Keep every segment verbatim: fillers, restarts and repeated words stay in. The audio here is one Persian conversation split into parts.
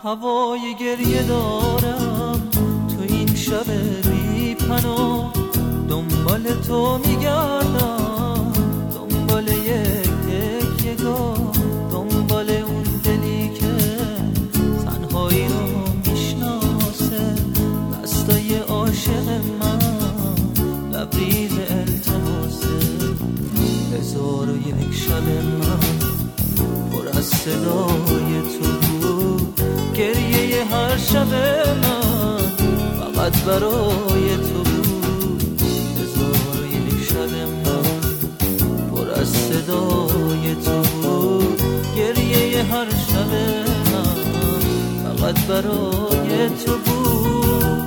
هوای گریه دارم تو این شب بی پناه، دنبال تو میگردم، دنبال یک تکیه‌گاه، دنبال اون دلی که تنهایی رو میشناسه، دستای عاشق من لبریز التماسه. هزار و یک شب من پر از صدای تو بود، گریه هر شب من فقط برای تو بود. هزار و یک شب من پر از صدای تو بود، گریه هر شب من فقط برای تو بود.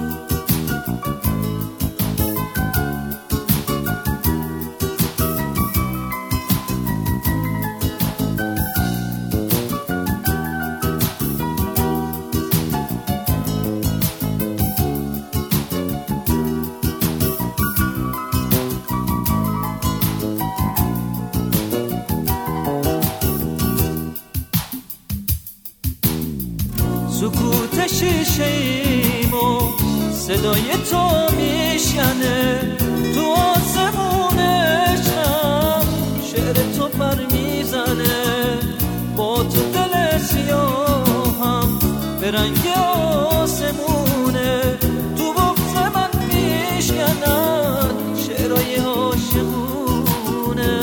سکوت شیشه ایمو صدای تو میشکنه، تو آسمون عشقم شعر تو پر میزنه، با تو دل سیاهم به رنگ آسمونه، تو بغض من میشکنن شعرهای عاشقونه.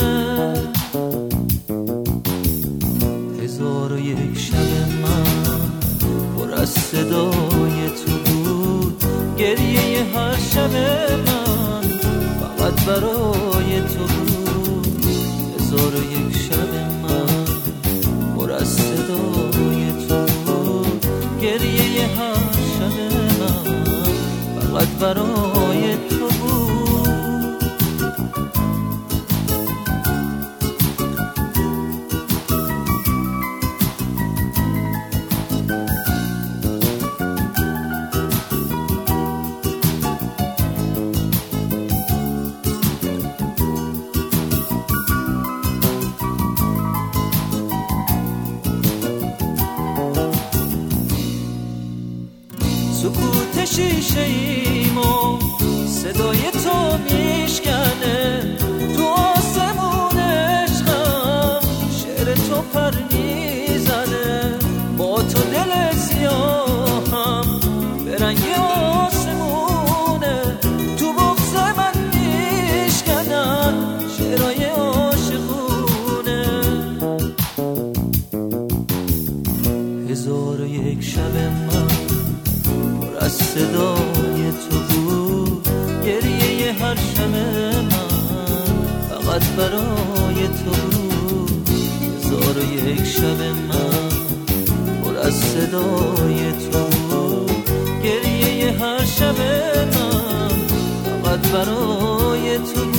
هزار و یک شب من پر از صدای تو بود، گریه هر شب من فقط برای تو بود. هزار و یک شب من پر از صدای تو بود، گریه هر شب من فقط برای تو بود. سکوت شیشه ایمو صدای تو میشکنه، تو آسمون عشقم شعر تو پر میزنه، با تو دل سیاهم به رنگ آسمونه، تو بغض من میشکنن شعرهای عاشقونه. هزار و یک شب من از صدای تو بود، گریه هر شب من فقط برای تو بود. هزار و یک شب من پر از صدای تو بود، گریه هر شب من فقط برای تو بود.